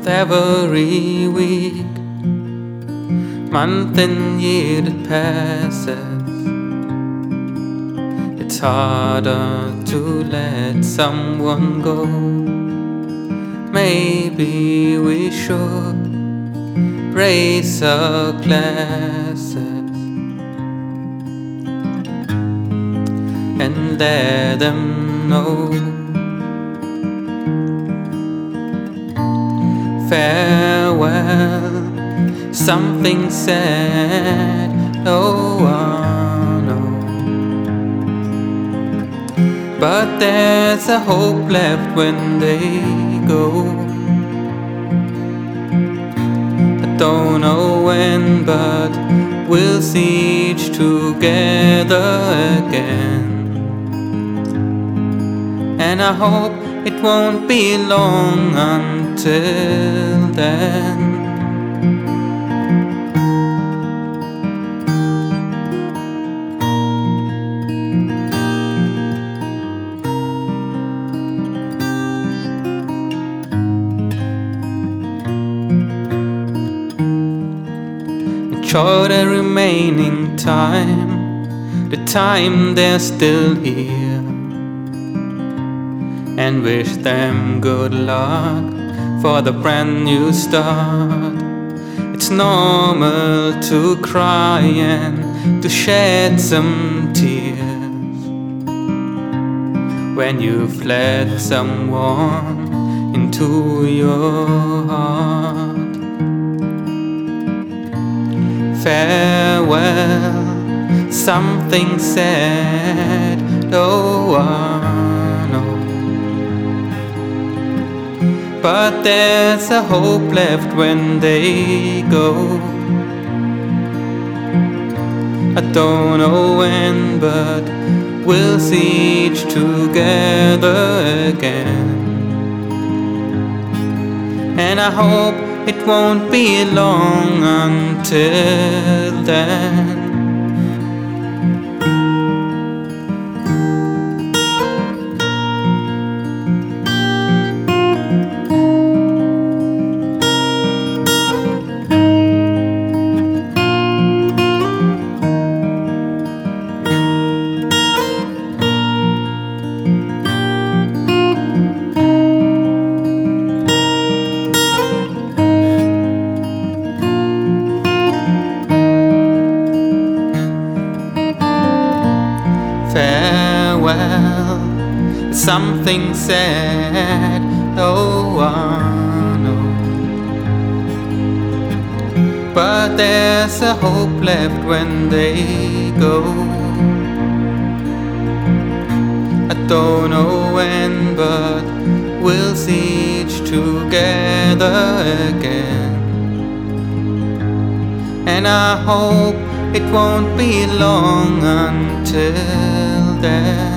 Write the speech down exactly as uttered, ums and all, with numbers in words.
with every week, month and year that passes. It's harder to let someone go. Maybe we should raise our glasses and let them know. Farewell, something sad, oh I know. But there's a hope left when they go. I don't know when, but we'll see each together again. And I hope it won't be long until then. Enjoy the remaining time, the time they're still here, and wish them good luck for the brand new start. It's normal to cry and to shed some tears when you've let someone into your heart. Farewell, something sad, oh I know. But there's a hope left when they go. I don't know when, but we'll see each together again. And I hope it won't be long until then. Farewell, something sad, oh I know. But there's a hope left when they go. I don't know when, but we'll see each together again. And I hope it won't be long until then.